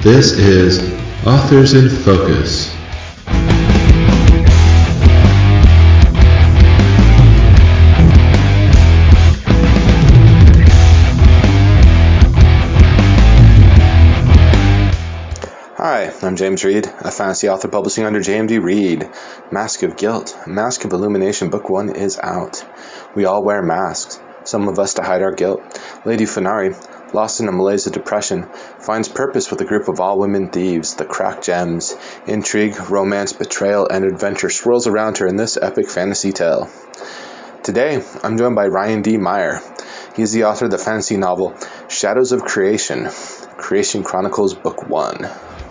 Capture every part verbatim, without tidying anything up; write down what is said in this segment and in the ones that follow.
This is Authors in Focus. Hi, I'm James Reed, a fantasy author publishing under J M D Reed. Mask of Guilt, Mask of Illumination Book one is out. We all wear masks, some of us to hide our guilt. Lady Funari, lost in a malaise of depression, finds purpose with a group of all-women thieves, the Crack Gems. Intrigue, romance, betrayal, and adventure swirls around her in this epic fantasy tale. Today, I'm joined by Ryan D. Meyer. He is the author of the fantasy novel Shadows of Creation, Creation Chronicles Book one.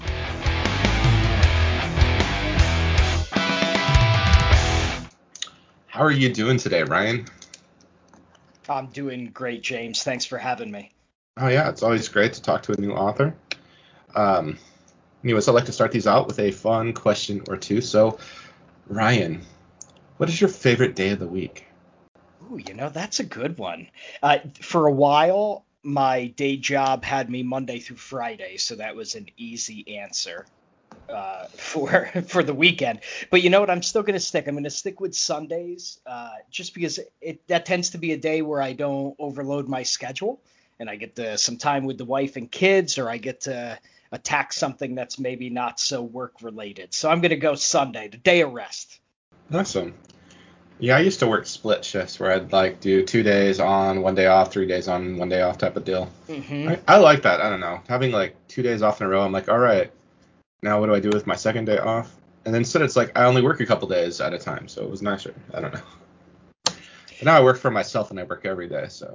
How are you doing today, Ryan? I'm doing great, James. Thanks for having me. Oh yeah, it's always great to talk to a new author. Um, anyways, I'd like to start these out with a fun question or two. So, Ryan, what is your favorite day of the week? Ooh, you know, that's a good one. Uh, for a while, my day job had me Monday through Friday, so that was an easy answer uh, for for the weekend. But you know what? I'm still going to stick. I'm going to stick with Sundays, uh, just because it that tends to be a day where I don't overload my schedule, and I get to, some time with the wife and kids, or I get to attack something that's maybe not so work related. So I'm going to go Sunday, the day of rest. Awesome. Yeah, I used to work split shifts where I'd like do two days on, one day off, three days on, one day off type of deal. Mm-hmm. I, I like that. I don't know. Having like two days off in a row, I'm like, all right, now what do I do with my second day off? And then instead it's like I only work a couple days at a time, so it was nicer. I don't know. But now I work for myself and I work every day, so.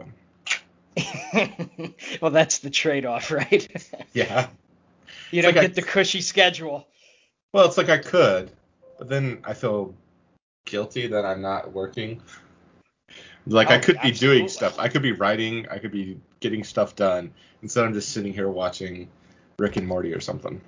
Well, that's the trade-off, right? Yeah. You It's don't like get I, the cushy schedule. well, it's like I could, but then I feel guilty that I'm not working. Like I Oh, could be doing absolutely. stuff. I could be writing. I could be getting stuff done. Instead, I'm just sitting here watching Rick and Morty or something.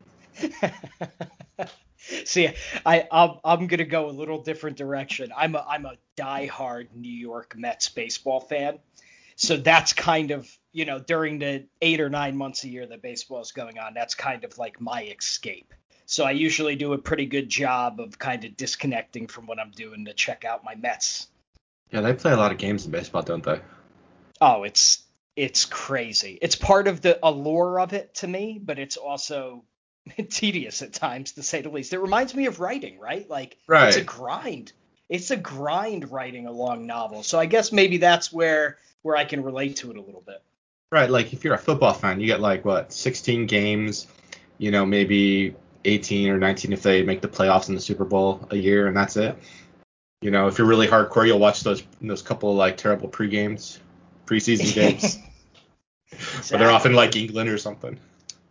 See, I I'm, I'm gonna go a little different direction. I'm a I'm a diehard New York Mets baseball fan, so that's kind of, you know, during the eight or nine months a year that baseball is going on, that's kind of like my escape. So I usually do a pretty good job of kind of disconnecting from what I'm doing to check out my Mets. Yeah, they play a lot of games in baseball, don't they? Oh, it's it's crazy. It's part of the allure of it to me, but it's also tedious at times, to say the least. It reminds me of writing, right? Like, it's a Right. grind. It's a grind writing a long novel. So I guess maybe that's where where I can relate to it a little bit. Right. Like if you're a football fan, you get like what, sixteen games, you know, maybe eighteen or nineteen if they make the playoffs in the Super Bowl a year, and that's it. Yep. You know, if you're really hardcore, you'll watch those those couple of like terrible pre games, preseason games, but they're often Exactly. like England or something.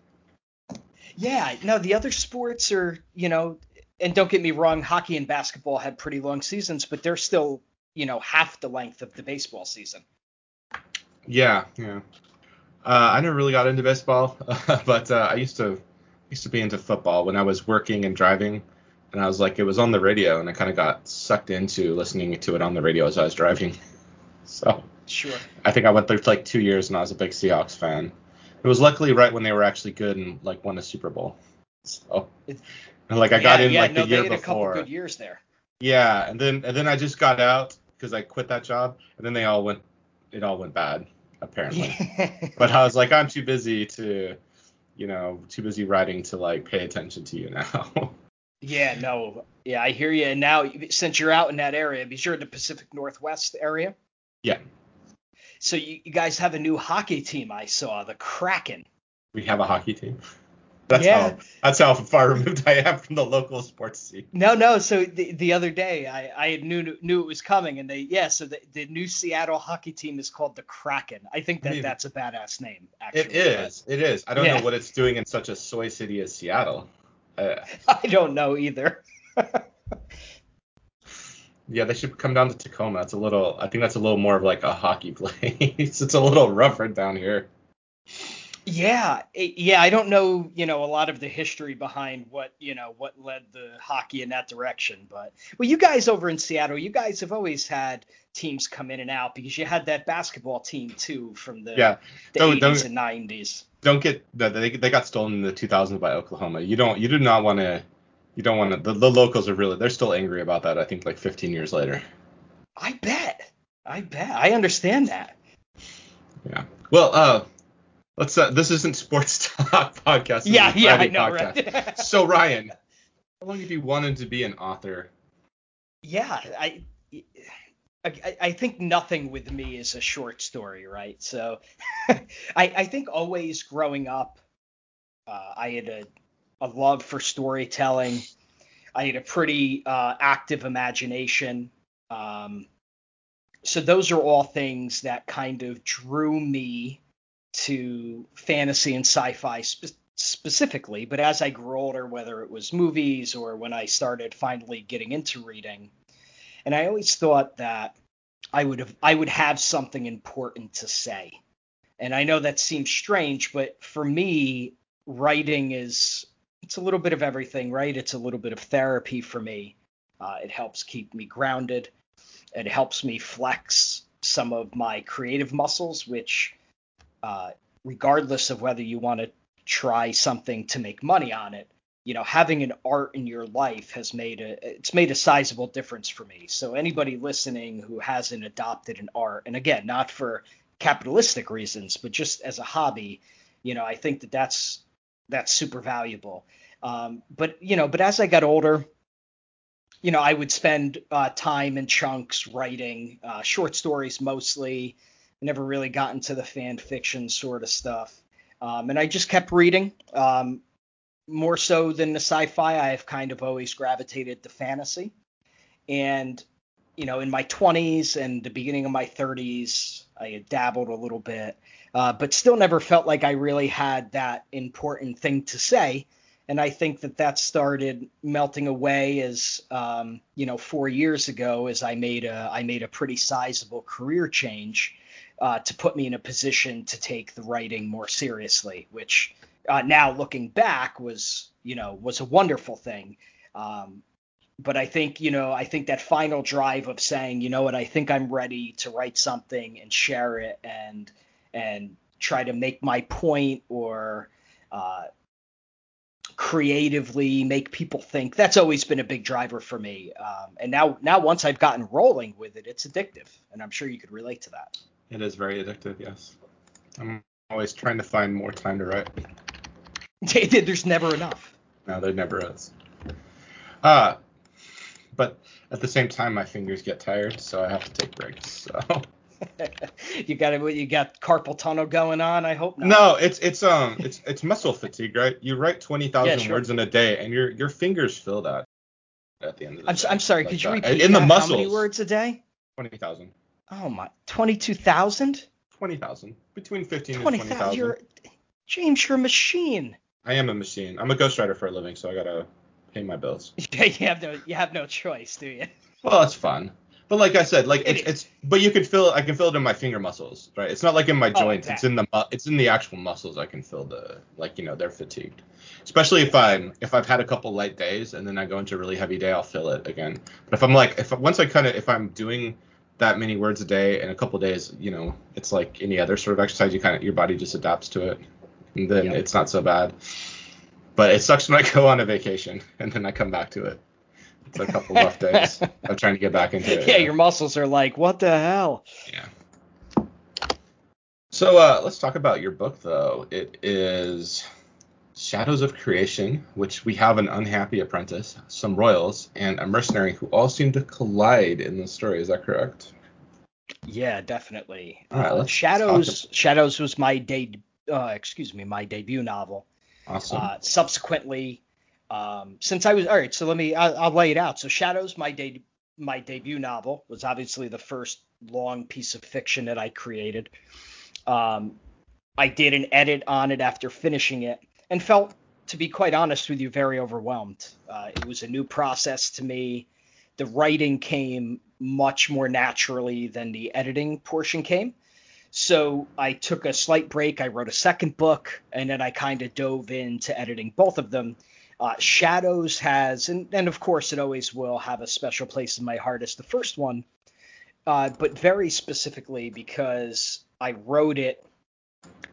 Yeah, no, the other sports are, you know, and don't get me wrong, hockey and basketball have pretty long seasons, but they're still, you know, half the length of the baseball season. Yeah, yeah. Uh, I never really got into baseball, but uh, I used to used to be into football when I was working and driving, and I was like, it was on the radio, and I kind of got sucked into listening to it on the radio as I was driving. So Sure. I think I went there for like two years, and I was a big Seahawks fan. It was luckily right when they were actually good and like won a Super Bowl. So It, and like I got yeah, in yeah, like the no, they year had a couple before. good years there. Yeah, and then and then I just got out because I quit that job, and then they all went, it all went bad apparently. Yeah. But I was like, I'm too busy to, you know, too busy writing to like pay attention to you now. Yeah, no. Yeah, I hear you. And now, since you're out in that area, be sure the Pacific Northwest area. Yeah, So you, you guys have a new hockey team, I saw, the Kraken. we have a hockey team. That's Yeah. how that's how far removed I am from the local sports scene. No, no. So the, the other day, I, I knew knew it was coming, and they yeah. So the, the new Seattle hockey team is called the Kraken. I think I that mean, that's a badass name, it actually. But is, it is. I don't know yeah, what it's doing in such a soy city as Seattle. Uh, I don't know either. yeah, they should come down to Tacoma. It's a little, I think that's a little more of like a hockey place. It's a little rougher down here. Yeah, it- yeah, I don't know, you know, a lot of the history behind what, you know, what led the hockey in that direction, but well, you guys over in Seattle, you guys have always had teams come in and out because you had that basketball team too from the Yeah, the don't eighties don't and nineties. don't get that they they got stolen in the two thousands by Oklahoma. You don't you do not want to you don't want to the, the locals are really they're still angry about that. I think like fifteen years later. I bet. I bet. I understand that. Yeah. Well, uh, let's. Uh, this isn't sports talk podcast. This Yeah, is a yeah, I Friday know, podcast. right? So Ryan, how long have you wanted to be an author? Yeah, I, I, I think nothing with me is a short story, right? So, I, I think always growing up, uh, I had a, a love for storytelling. I had a pretty uh, active imagination. Um, so those are all things that kind of drew me to fantasy and sci-fi spe- specifically. But as I grew older, whether it was movies or when I started finally getting into reading, and I always thought that I would have I would have something important to say. And I know that seems strange, but for me, writing is it's a little bit of everything, right? It's a little bit of therapy for me. Uh, it helps keep me grounded. It helps me flex some of my creative muscles, which, uh, regardless of whether you want to try something to make money on it, you know, having an art in your life has made a it's made a sizable difference for me. So anybody listening who hasn't adopted an art, and again, not for capitalistic reasons, but just as a hobby, you know, I think that that's that's super valuable. Um, but you know, but as I got older, you know, I would spend uh, time in chunks writing uh, short stories mostly. Never really got into the fan fiction sort of stuff. Um, and I just kept reading. Um, more so than the sci-fi, I have kind of always gravitated to fantasy. And, you know, in my twenties and the beginning of my thirties, I had dabbled a little bit, uh, but still never felt like I really had that important thing to say. And I think that that started melting away as, um, you know, four years ago, as I made a I made a pretty sizable career change uh, to put me in a position to take the writing more seriously, which uh, now looking back was, you know, was a wonderful thing. Um, but I think, you know, I think that final drive of saying, you know what, I think I'm ready to write something and share it and and try to make my point or uh, creatively make people think. That's always been a big driver for me. Um, and now, now once I've gotten rolling with it, it's addictive, and I'm sure you could relate to that. It is very addictive. Yes. I'm always trying to find more time to write. There's never enough. No, there never is. Uh, but at the same time, my fingers get tired, so I have to take breaks. So. You got you got carpal tunnel going on. I hope not. No, it's it's um it's it's muscle fatigue, right? You write twenty thousand yeah, sure. words in a day, and your your fingers feel that at the end of the I'm, day. I'm sorry, like could you that. repeat in that? the muscles? How many words a day? Twenty thousand. Oh my, twenty-two thousand? Twenty thousand, between fifteen twenty, and twenty thousand. You're James, you're a machine. I am a machine. I'm a ghostwriter for a living, so I gotta pay my bills. you have no you have no choice, do you? Well, it's fun. But like I said, like it's it it's but you can feel I can feel it in my finger muscles, right? It's not like in my joints. Oh, it's in the it's in the actual muscles. I can feel the like you know they're fatigued. Especially if I'm if I've had a couple light days and then I go into a really heavy day, I'll feel it again. But if I'm like if once I kind of if I'm doing that many words a day in a couple days, you know, it's like any other sort of exercise. You kind of your body just adapts to it, and then yep. It's not so bad. But it sucks when I go on a vacation and then I come back to it. It's a couple rough days of trying to get back into it. Yeah, yeah, your muscles are like, what the hell? Yeah. So uh, let's talk about your book, though. It is Shadows of Creation, which we have an unhappy apprentice, some royals, and a mercenary who all seem to collide in the story. Is that correct? Yeah, definitely. All right, uh, let's Shadows. Talk. Shadows was my de- uh, excuse me, my debut novel. Awesome. Uh, subsequently. Um, since I was all right, so let me I'll, I'll lay it out. So Shadows, my de- my debut novel, was obviously the first long piece of fiction that I created. Um, I did an edit on it after finishing it, and felt, to be quite honest with you, very overwhelmed. Uh, it was a new process to me. The writing came much more naturally than the editing portion came. So I took a slight break. I wrote a second book, and then I kind of dove into editing both of them. Uh, Shadows has, and, and of course it always will have a special place in my heart as the first one, uh, but very specifically because I wrote it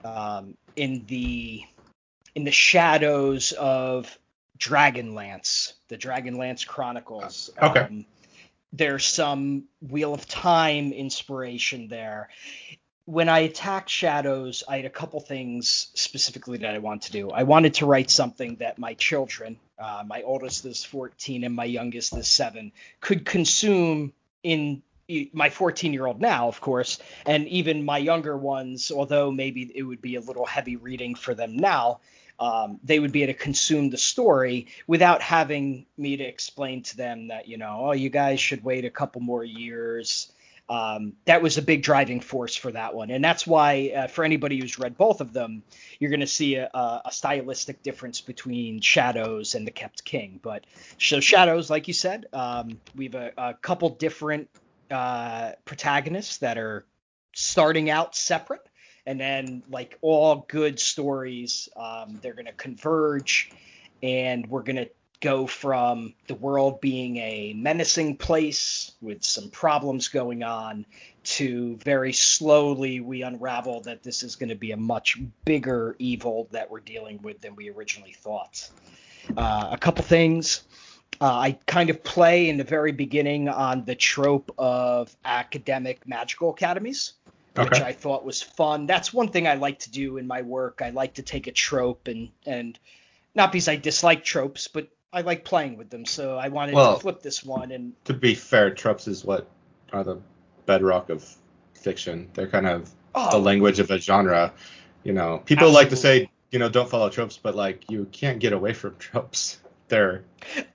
um, in the in the shadows of Dragonlance, the Dragonlance Chronicles. Okay. Um, there's some Wheel of Time inspiration there. When I attacked Shadows, I had a couple things specifically that I wanted to do. I wanted to write something that my children, uh, my oldest is fourteen and my youngest is seven, could consume in my fourteen-year-old now, of course, and even my younger ones, although maybe it would be a little heavy reading for them now, um, they would be able to consume the story without having me to explain to them that, you know, oh, you guys should wait a couple more years. Um, that was a big driving force for that one. And that's why, uh, for anybody who's read both of them, you're going to see a, a, a stylistic difference between Shadows and The Kept King. But so Shadows, like you said, um, we have a, a couple different uh, protagonists that are starting out separate. And then, like all good stories, um, they're going to converge, and we're going to go from the world being a menacing place with some problems going on to very slowly we unravel that this is going to be a much bigger evil that we're dealing with than we originally thought. Uh, a couple things. Uh, I kind of play in the very beginning on the trope of academic magical academies, which Okay. I thought was fun. That's one thing I like to do in my work. I like to take a trope and, and not because I dislike tropes, but I like playing with them. So I wanted Well, to flip this one. And to be fair, tropes is what are the bedrock of fiction. They're kind of oh, the language of a genre. You know, people absolutely. like to say, you know, don't follow tropes, but like you can't get away from tropes. They're,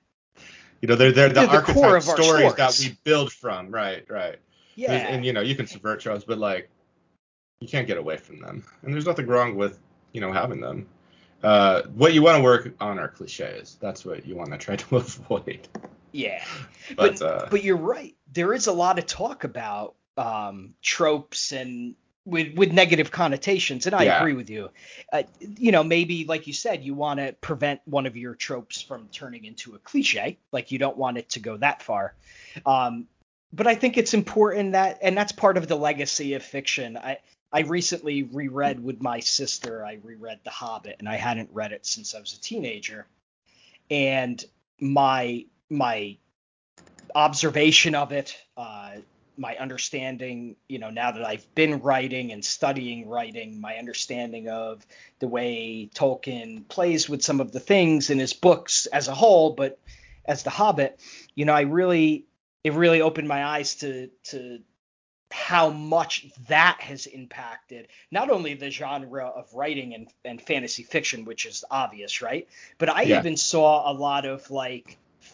you know, they're they're the, They're the archetype core of our stories, stories that we build from. Right, right. Yeah. And, and you know, you can subvert tropes, but like you can't get away from them. And there's nothing wrong with, you know, having them. Uh, what you want to work on are cliches. That's what you want to try to avoid. Yeah. But But uh, but you're right. There is a lot of talk about um, tropes and with with negative connotations, and I yeah, agree with you. Uh, you know, maybe like you said, you want to prevent one of your tropes from turning into a cliche. Like you don't want it to go that far. Um, but I think it's important that, and that's part of the legacy of fiction. I I recently reread with my sister. I reread The Hobbit, and I hadn't read it since I was a teenager. And my my observation of it, uh, my understanding, you know, now that I've been writing and studying writing, my understanding of the way Tolkien plays with some of the things in his books as a whole, but as The Hobbit, you know, I really, it really opened my eyes to, to how much that has impacted not only the genre of writing and, and fantasy fiction, which is obvious, right? But I yeah, even saw a lot of like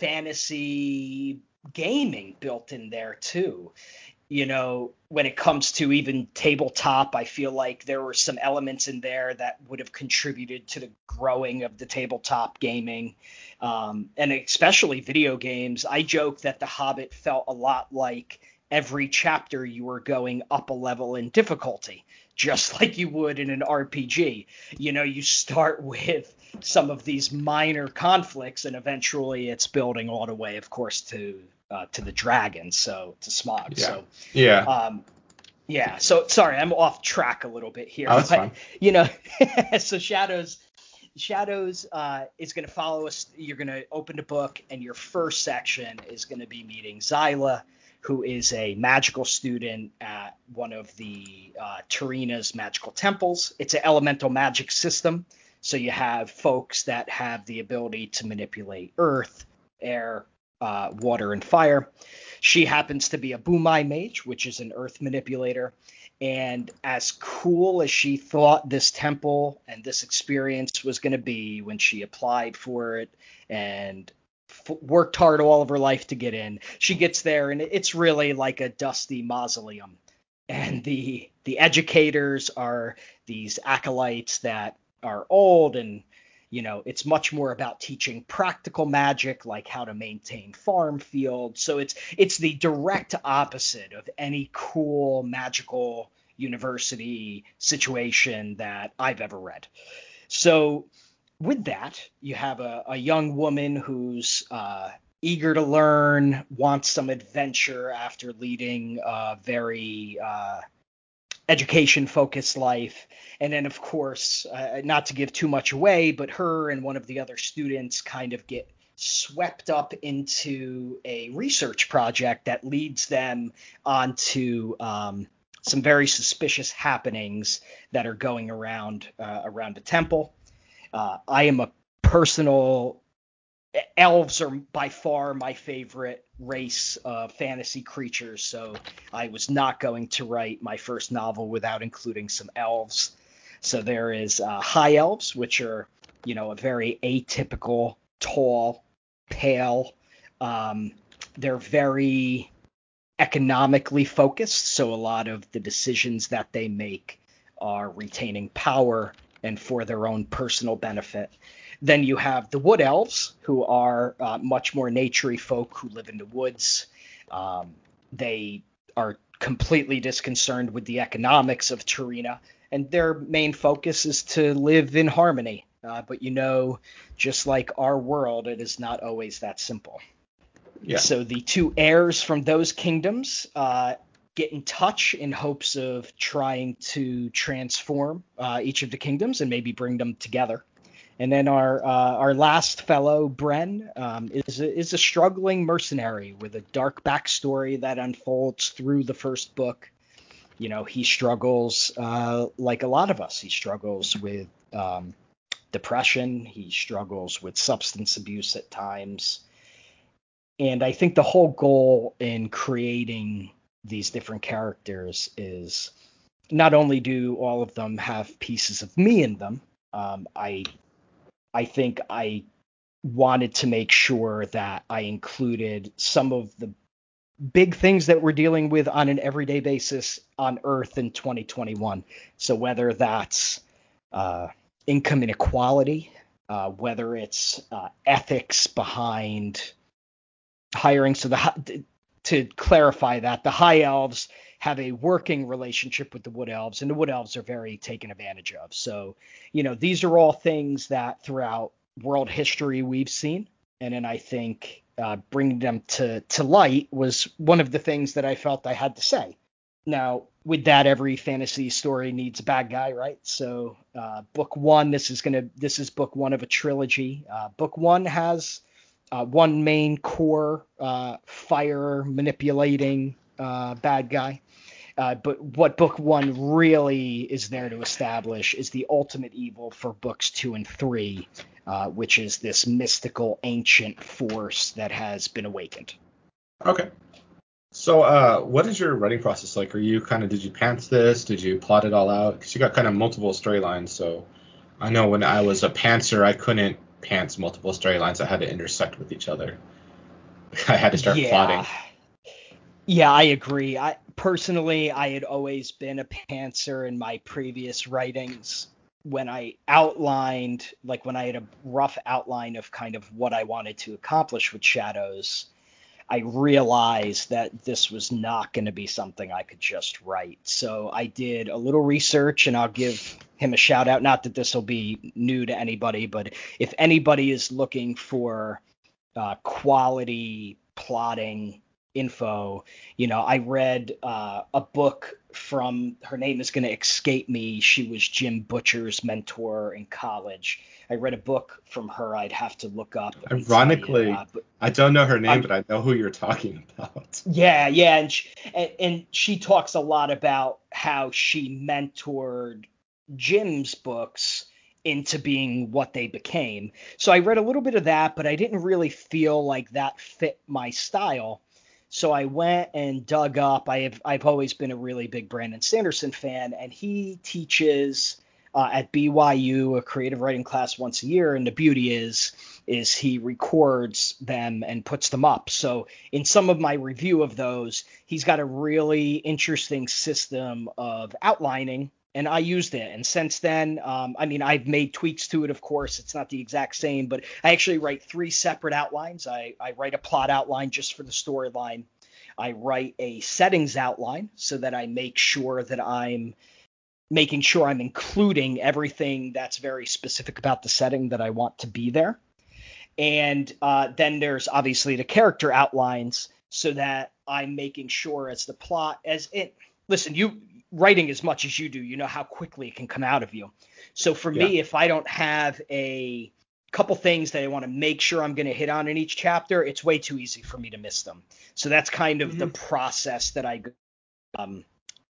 fantasy gaming built in there too. You know, when it comes to even tabletop, I feel like there were some elements in there that would have contributed to the growing of the tabletop gaming, um, and especially video games. I joke that The Hobbit felt a lot like every chapter you were going up a level in difficulty, just like you would in an R P G. You know, you start with some of these minor conflicts, and eventually it's building all the way, of course, to uh, to the dragon, so to Smog. yeah, So, yeah. um, yeah. So sorry, I'm off track a little bit here, Oh, that's but fine. you know, so Shadows. Shadows uh, is going to follow us. You're going to open the book, and your first section is going to be meeting Xyla, who is a magical student at one of the uh, Tarina's magical temples. It's an elemental magic system. So you have folks that have the ability to manipulate earth, air, uh, water, and fire. She happens to be a Bumai mage, which is an earth manipulator. And as cool as she thought this temple and this experience was going to be when she applied for it and f- worked hard all of her life to get in, she gets there and it's really like a dusty mausoleum. And the the educators are these acolytes that are old, and you know, it's much more about teaching practical magic, like how to maintain farm fields. So it's it's the direct opposite of any cool magical university situation that I've ever read. So with that, you have a, a young woman who's uh, eager to learn, wants some adventure after leading a very uh, education focused life. And then, of course, uh, not to give too much away, but her and one of the other students kind of get swept up into a research project that leads them onto um, some very suspicious happenings that are going around uh, around the temple. Uh, I am a personal elves are by far my favorite race of fantasy creatures, so I was not going to write my first novel without including some elves. So there is uh, high elves, which are, you know, a very atypical, tall, pale. Um, they're very economically focused, so a lot of the decisions that they make are retaining power and for their own personal benefit. Then you have the wood elves, who are uh, much more naturey folk who live in the woods. Um, they are completely disconcerted with the economics of Tarina, and their main focus is to live in harmony. Uh, but you know, just like our world, it is not always that simple. Yeah. So the two heirs from those kingdoms uh, get in touch in hopes of trying to transform uh, each of the kingdoms and maybe bring them together. And then our uh, our last fellow, Bren, um, is a, is a struggling mercenary with a dark backstory that unfolds through the first book. You know, he struggles uh, like a lot of us. He struggles with um, depression. He struggles with substance abuse at times. And I think the whole goal in creating these different characters is not only do all of them have pieces of me in them, um, I I think I wanted to make sure that I included some of the big things that we're dealing with on an everyday basis on Earth in twenty twenty-one. So whether that's uh, income inequality, uh, whether it's uh, ethics behind hiring. So the to clarify that, the high elves have a working relationship with the wood elves, and the wood elves are very taken advantage of. So, you know, these are all things that throughout world history we've seen. And then I think uh, bringing them to, to light was one of the things that I felt I had to say. Now, with that, every fantasy story needs a bad guy, right? So, uh, book one, this is gonna, this is book one of a trilogy. Uh, book one has uh, one main core uh, fire manipulating uh, bad guy. Uh, but what book one really is there to establish is the ultimate evil for books two and three, uh, which is this mystical ancient force that has been awakened. Okay. So, uh, what is your writing process like? Are you kind of, did you pants this? Did you plot it all out? Because you got kind of multiple storylines. So, I know when I was a pantser, I couldn't pants multiple storylines. I had to intersect with each other. I had to start Yeah. plotting. Yeah, I agree. I personally, I had always been a pantser in my previous writings. When I outlined, like when I had a rough outline of kind of what I wanted to accomplish with Shadows, I realized that this was not going to be something I could just write. So I did a little research, and I'll give him a shout out. Not that this will be new to anybody, but if anybody is looking for uh, quality plotting info, you know, I read uh, a book from, her name is going to escape me. She was Jim Butcher's mentor in college. I read a book from her. I'd have to look up and tell you. Ironically, Uh, but I don't know her name, I'm but I know who you're talking about. yeah, yeah, and she, and, and she talks a lot about how she mentored Jim's books into being what they became. So I read a little bit of that, but I didn't really feel like that fit my style. So I went and dug up. I have I've always been a really big Brandon Sanderson fan, and he teaches uh, at B Y U a creative writing class once a year. And the beauty is is he records them and puts them up. So in some of my review of those, he's got a really interesting system of outlining, and I used it. And since then, um, I mean, I've made tweaks to it, of course. It's not the exact same, but I actually write three separate outlines. I, I write a plot outline just for the storyline. I write a settings outline so that I make sure that I'm making sure I'm including everything that's very specific about the setting that I want to be there. And uh, then there's obviously the character outlines so that I'm making sure as the plot as it listen, you writing as much as you do, you know how quickly it can come out of you. So for Yeah. me, if I don't have a couple things that I want to make sure I'm going to hit on in each chapter, it's way too easy for me to miss them. So that's kind of Mhm. the process that I go um,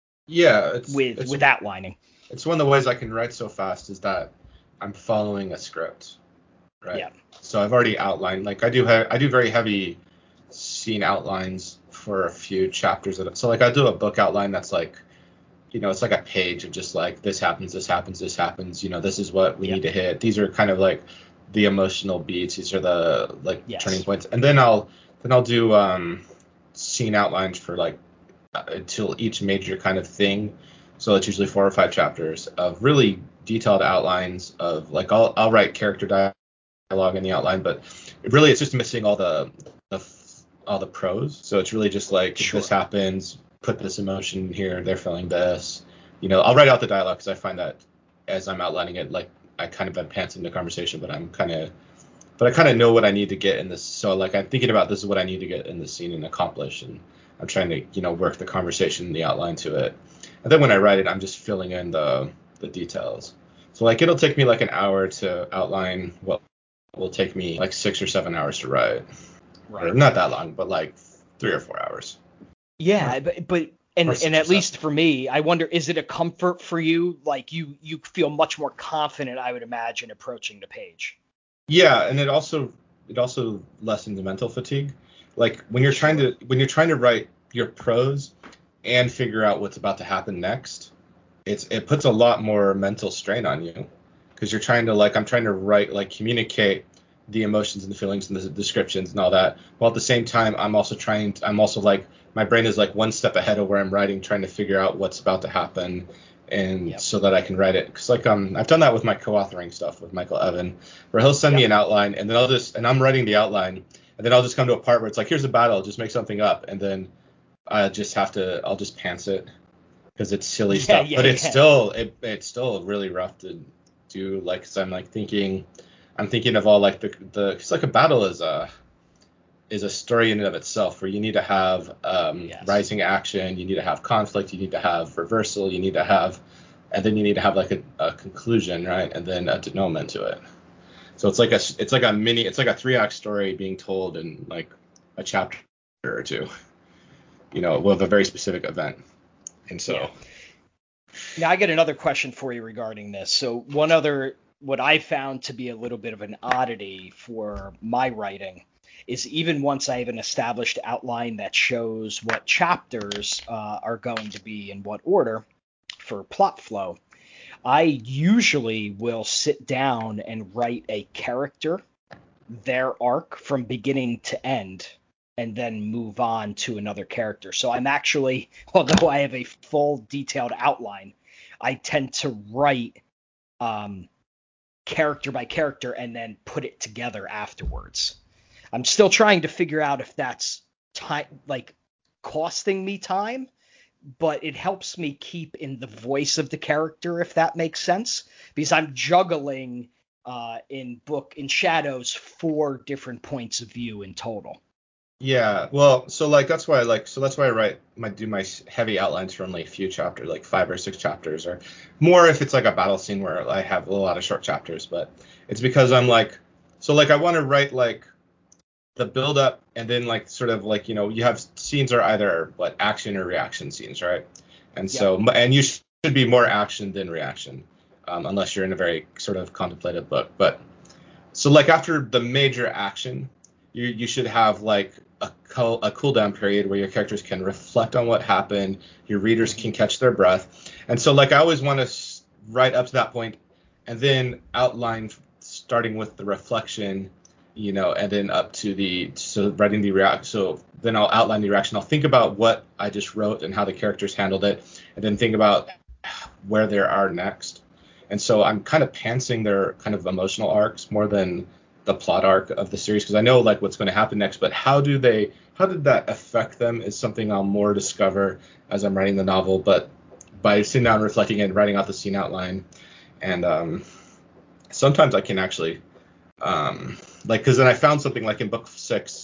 Yeah, it's with it's with outlining. it's one of the ways I can write so fast is that I'm following a script, right? Yeah. So I've already outlined, like I do have I do very heavy scene outlines for a few chapters of it. So like I do a book outline that's like, you know, it's like a page of just like this happens, this happens, this happens, you know, this is what we Yeah. need to hit. These are kind of like the emotional beats. These are the like Yes. turning points. And then I'll then I'll do um scene outlines for like uh, until each major kind of thing. So it's usually four or five chapters of really detailed outlines of like I'll I'll write character dialogue in the outline, but really it's just missing all the the all the prose. So it's really just like Sure. this happens, put this emotion here, they're feeling this. You know, I'll write out the dialogue because I find that as I'm outlining it, like I kind of advance in the conversation, but I'm kind of but I kind of know what I need to get in this. So like I'm thinking about this is what I need to get in this scene and accomplish, and I'm trying to you know work the conversation, the outline to it. And then when I write it, I'm just filling in the the details. So like it'll take me like an hour to outline what will take me like six or seven hours to write. Right. Or not that long, but like three or four hours. Yeah, but but and Or six and or at least for me, I wonder, is it a comfort for you? Like you you feel much more confident, I would imagine, approaching the page. Yeah, and it also it also lessens the mental fatigue. Like when you're trying Sure. to when you're trying to write your prose and figure out what's about to happen next, it's it puts a lot more mental strain on you because you're trying to like I'm trying to write like communicate the emotions and the feelings and the descriptions and all that, while at the same time I'm also trying to, I'm also like my brain is like one step ahead of where I'm writing, trying to figure out what's about to happen, and Yep. so that I can write it. Because like um I've done that with my co-authoring stuff with Michael Evan, where he'll send me Yep. an outline and then I'll just and I'm writing the outline and then I'll just come to a part where it's like here's a battle, just make something up, and then I just have to I'll just pants it because it's silly Yeah, stuff, yeah, but it's yeah. still it, it's still really rough to do. Like, cause I'm like thinking, I'm thinking of all like the the cause like a battle is a is a story in and of itself where you need to have um, Yes. rising action, you need to have conflict, you need to have reversal, you need to have, and then you need to have like a, a conclusion, right, and then a denouement to it. So it's like a it's like a mini it's like a three act story being told in like a chapter or two, you know, with a very specific event. And so. Yeah. Now I get another question for you regarding this. So one other, what I found to be a little bit of an oddity for my writing is even once I have an established outline that shows what chapters uh, are going to be in what order for plot flow, I usually will sit down and write a character, their arc from beginning to end, and then move on to another character. So I'm actually, although I have a full detailed outline, I tend to write um, character by character and then put it together afterwards. I'm still trying to figure out if that's time, like costing me time, but it helps me keep in the voice of the character, if that makes sense, because I'm juggling uh, in book in Shadows four different points of view in total. Yeah, well, so like that's why I like so that's why I write my do my s- heavy outlines for only a few chapters, like five or six chapters, or more if it's like a battle scene where I have a lot of short chapters. But it's because I'm like so like I want to write like the build up and then like sort of like you know you have scenes are either what action or reaction scenes, right? And Yep. so and you should be more action than reaction, um, unless you're in a very sort of contemplative book. But so like after the major action, you you should have like a cool, a cool down period where your characters can reflect on what happened, your readers can catch their breath. And so like I always want to write up to that point and then outline starting with the reflection, you know, and then up to the so writing the react. So then I'll outline the reaction. I'll think about what I just wrote and how the characters handled it, and then think about where they are next. And so I'm kind of pantsing their kind of emotional arcs more than the plot arc of the series because I know like what's going to happen next, but how do they how did that affect them is something I'll more discover as I'm writing the novel. But by sitting down, reflecting, and writing out the scene outline, and um, sometimes I can actually um, like because then I found something like in book six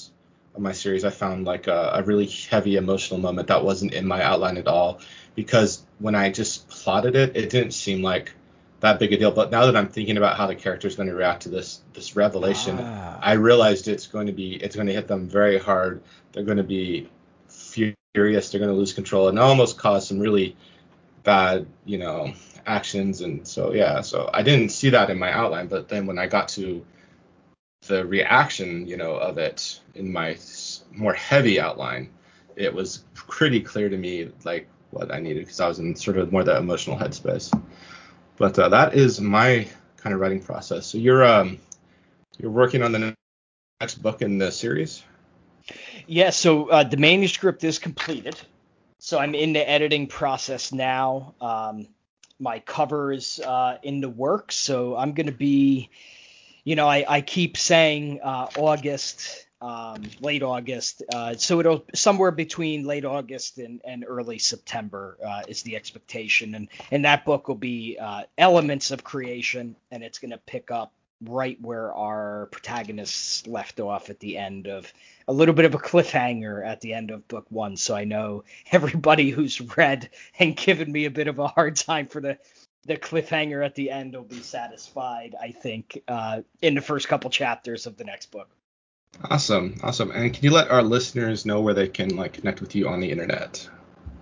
of my series, I found like a, a really heavy emotional moment that wasn't in my outline at all, because when I just plotted it, it didn't seem like that big a deal. But now that I'm thinking about how the character is going to react to this this revelation, Ah. I realized it's going to be it's going to hit them very hard. They're going to be furious. They're going to lose control and almost cause some really bad, you know, actions. And so yeah, so I didn't see that in my outline, but then when I got to the reaction, you know, of it in my more heavy outline, it was pretty clear to me like what I needed, because I was in sort of more that emotional headspace. But uh, that is my kind of writing process. So you're um you're working on the next book in the series? Yeah, so uh, the manuscript is completed. So I'm in the editing process now. Um, my cover is uh, in the works, so I'm going to be, you know, I, I keep saying uh, August, um, late August. Uh, so it'll somewhere between late August and, and early September uh, is the expectation. And, and that book will be uh, elements of creation, and it's going to pick up right where our protagonists left off at the end of a little bit of a cliffhanger at the end of book one. So I know everybody who's read and given me a bit of a hard time for the the cliffhanger at the end will be satisfied, I think, uh, in the first couple chapters of the next book. Awesome, awesome. And can you let our listeners know where they can like connect with you on the internet?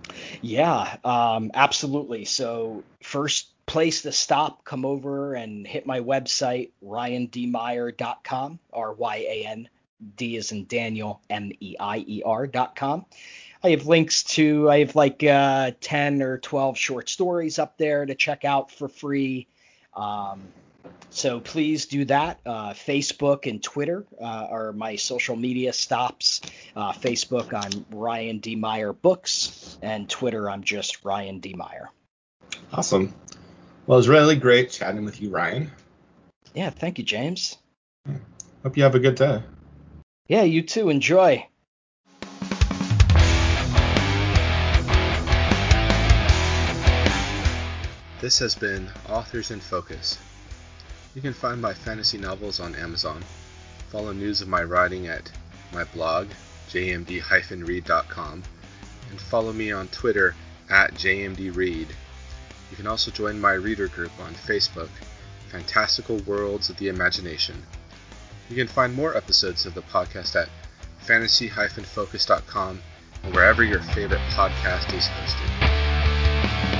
Yeah, um, absolutely. So first place to stop, come over and hit my website, ryan d meyer dot com, R Y A N, D as in Daniel, M E I E R dot com. I have links to, I have like uh, ten or twelve short stories up there to check out for free. Um, so please do that. Uh, Facebook and Twitter uh, are my social media stops. Uh, Facebook, I'm Ryan D. Meyer Books, and Twitter, I'm just Ryan D. Meyer. Awesome. Well, it was really great chatting with you, Ryan. Yeah, thank you, James. Hope you have a good day. Yeah, you too. Enjoy. This has been Authors in Focus. You can find my fantasy novels on Amazon. Follow news of my writing at my blog, j m d dash read dot com, and follow me on Twitter at j m d read. You can also join my reader group on Facebook, Fantastical Worlds of the Imagination. You can find more episodes of the podcast at fantasy dash focus dot com and wherever your favorite podcast is hosted.